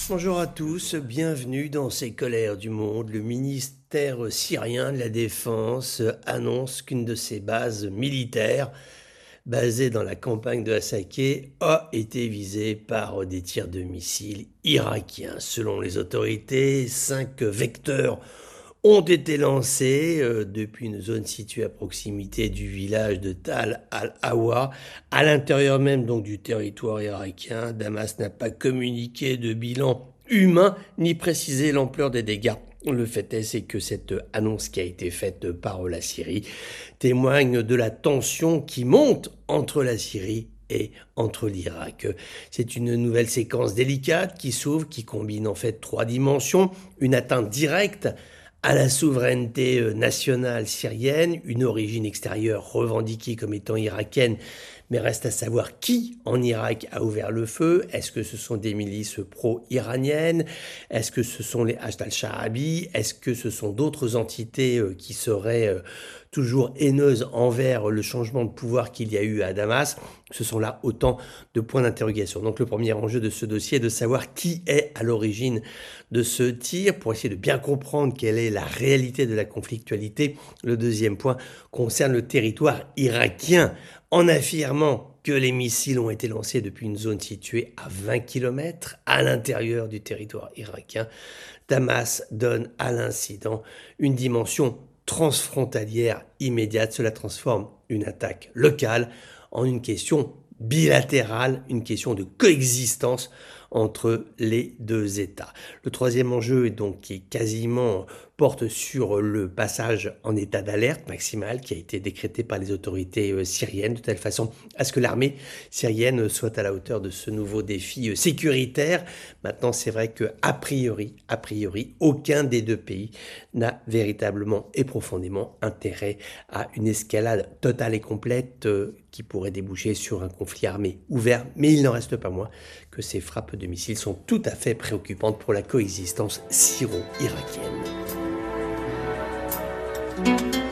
Bonjour à tous, bienvenue dans ces colères du monde. Le ministère syrien de la Défense annonce qu'une de ses bases militaires, basée dans la campagne de Hasakeh, a été visée par des tirs de missiles irakiens. Selon les autorités, 5 vecteurs ont été lancés depuis une zone située à proximité du village de Tal al-Awa, à l'intérieur même donc du territoire irakien. Damas n'a pas communiqué de bilan humain ni précisé l'ampleur des dégâts. Le fait est, c'est que cette annonce qui a été faite par la Syrie témoigne de la tension qui monte entre la Syrie et entre l'Irak. C'est une nouvelle séquence délicate qui s'ouvre, qui combine en fait 3 dimensions: une atteinte directe à la souveraineté nationale syrienne, une origine extérieure revendiquée comme étant irakienne, mais reste à savoir qui en Irak a ouvert le feu. Est-ce que ce sont des milices pro-iraniennes? Est-ce que ce sont les Hashd al-Sha'abi? Est-ce que ce sont d'autres entités qui seraient toujours haineuses envers le changement de pouvoir qu'il y a eu à Damas? Ce sont là autant de points d'interrogation. Donc le premier enjeu de ce dossier est de savoir qui est à l'origine de ce tir, pour essayer de bien comprendre quelle est la réalité de la conflictualité. Le deuxième point concerne le territoire irakien, en affirmant que les missiles ont été lancés depuis une zone située à 20 km à l'intérieur du territoire irakien. Damas donne à l'incident une dimension transfrontalière immédiate. Cela transforme une attaque locale en une question bilatérale, une question de coexistence entre les deux États. Le troisième enjeu est donc qui quasiment porte sur le passage en état d'alerte maximale qui a été décrété par les autorités syriennes, de telle façon à ce que l'armée syrienne soit à la hauteur de ce nouveau défi sécuritaire. Maintenant, c'est vrai que a priori, aucun des deux pays n'a véritablement et profondément intérêt à une escalade totale et complète qui pourrait déboucher sur un conflit armé ouvert, mais il n'en reste pas moins que ces frappes de missiles sont tout à fait préoccupantes pour la coexistence syro-irakienne.